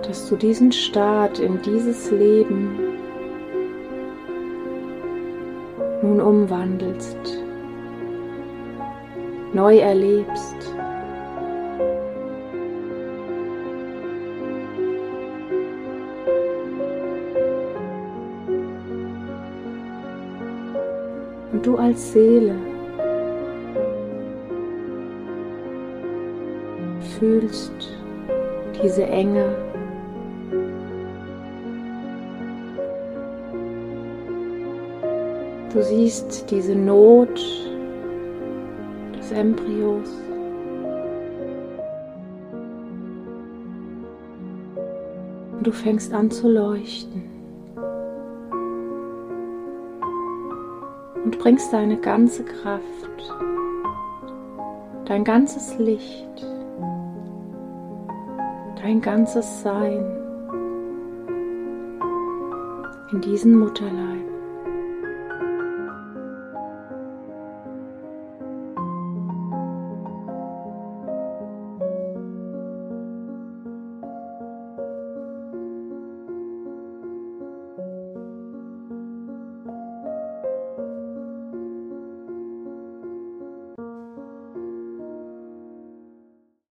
dass du diesen Start in dieses Leben nun umwandelst, neu erlebst. Und du als Seele fühlst diese Enge, du siehst diese Not des Embryos und du fängst an zu leuchten und bringst deine ganze Kraft, dein ganzes Licht, dein ganzes Sein in diesen Mutterleib.